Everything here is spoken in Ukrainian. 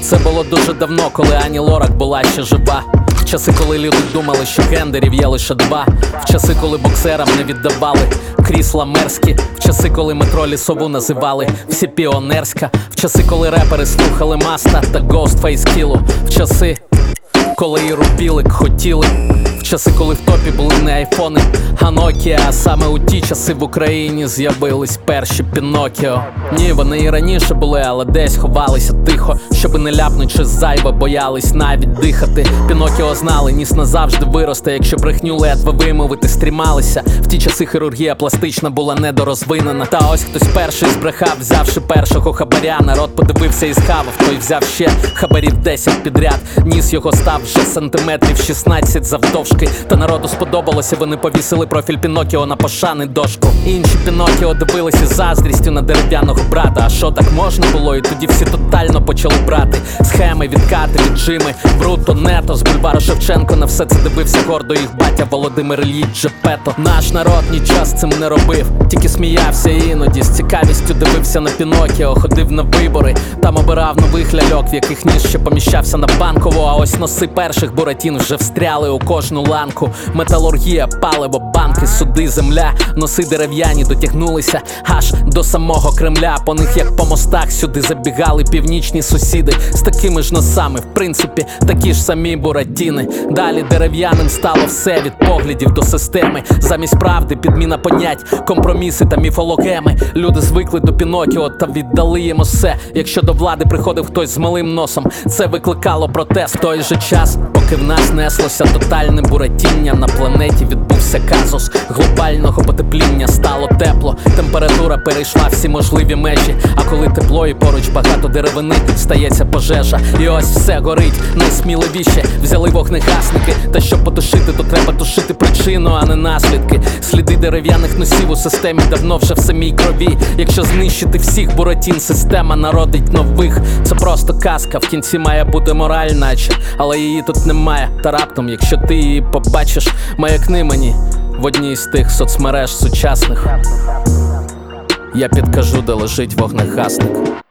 Це було дуже давно, коли Ані Лорак була ще жива. В часи, коли люди думали, що гендерів є лише два. В часи, коли боксерам не віддавали крісла мерзкі. В часи, коли метро Лісову називали всі піонерська. В часи, коли репери слухали Маста та Ghostface Killah. В часи, коли і рубілик хотіли. В часи, коли в топі були не айфони, а Nokia. А саме у ті часи в Україні з'явились перші Пінокіо. Ні, вони і раніше були, але десь ховалися тихо, щоби не ляпнуть щось зайве, боялись навіть дихати. Пінокіо знали, ніс назавжди виросте, якщо брехню ледве вимовити стрімалися. В ті часи хірургія пластична була недорозвинена. Та ось хтось перший збрехав, взявши першого хабаря. Народ подивився і схавав, той взяв ще хабарів 10 підряд. Ніс його став вже сантиметрів 16 завдовжки. Та народу сподобалося, вони повісили профіль Пінокіо на пошани дошку. Інші Пінокіо дивилися з заздрістю на дерев'яного брата. А що так можна було? І тоді всі тотально почали брати схеми, відкати, віджими, бруто, нето. З бульвару Шевченко на все це дивився гордо їх батя Володимир Ілліч Джепето. Наш народ нічого з цим не робив, тільки сміявся іноді, з цікавістю дивився на Пінокіо, ходив на вибори, там обирав нових ляльок, в яких ніж ще поміщався на Банкову. А ось носи перших буратін вже встряли у кожну ланку. Металургія, паливо, банки, суди, земля. Носи дерев'яні дотягнулися аж до самого Кремля. По них, як по мостах, сюди забігали північні сусіди з такими ж носами, в принципі, такі ж самі буратіни. Далі дерев'яним стало все, від поглядів до системи. Замість правди підміна понять, компроміси та міфологеми. Люди звикли до Пінокіо та віддали їм усе. Якщо до влади приходив хтось з малим носом, це викликало протест. В той же час, поки в нас неслося тотальне буратіння, на планеті відбувся казус глобального потепління. Стало тепло, температура перейшла всі можливі межі. А коли тепло і поруч багато деревини, стається пожежа. І ось все горить, найсміливіше взяли вогнегасники. Та щоб потушити, то треба тушити причину, а не наслідки. Сліди дерев'яних носів у системі давно вже в самій крові. Якщо знищити всіх буратін, система народить нових. Це просто казка, в кінці має бути мораль наче, але її тут немає. Та раптом, якщо ти її побачиш, маякни мені в одній з тих соцмереж сучасних. Я підкажу, де лежить вогнегасник.